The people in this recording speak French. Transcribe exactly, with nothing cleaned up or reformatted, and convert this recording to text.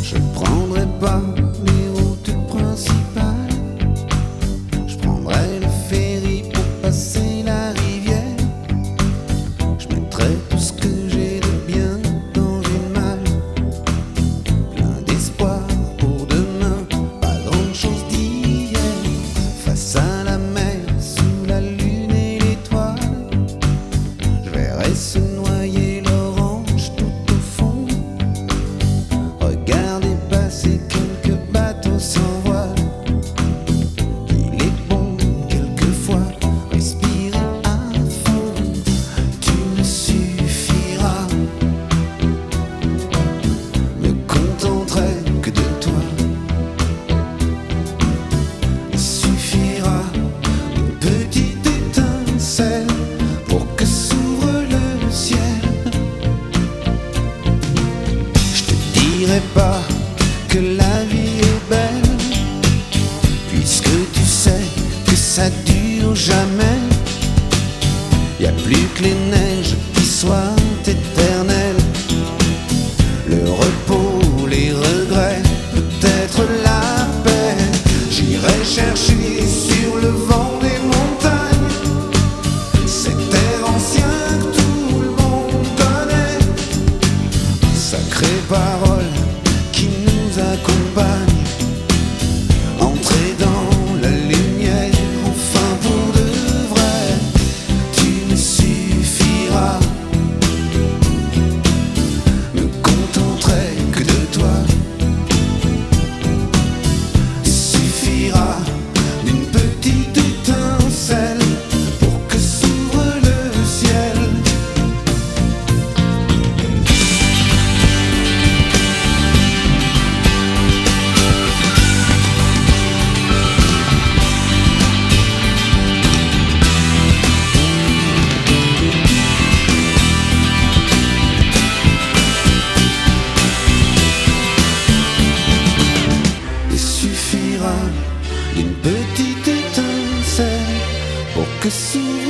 Je prendrai pas les routes principales, je prendrai le ferry pour passer la rivière. Je mettrai tout ce que j'ai de bien dans une malle, plein d'espoir pour demain, pas grand chose d'hier. Face à la mer, sous la lune et l'étoile, je verrai se noyer l'orange tout au fond. Regardez passer quelques bateaux sans voile. Il est bon quelquefois respirer à fond. Tu me suffiras, me contenterai que de toi. Il suffira une petite étincelle pour que s'ouvre le ciel. Je te dirai pas que la vie est belle, puisque tu sais que ça dure jamais. Y a plus que les neiges qui soient éternelles. Le repos, les regrets, peut-être la paix. J'irai chercher sur le vent des montagnes cet air ancien que tout le monde connaît. Sacrée parole qui nous accompagne, entrer dans la lumière, enfin pour de vrai. Tu me suffiras, me contenterai que de toi. Il suffira d'une petite étincelle pour que s'ouvre le ciel. Il suffira d'une petite étincelle pour que s'ouvre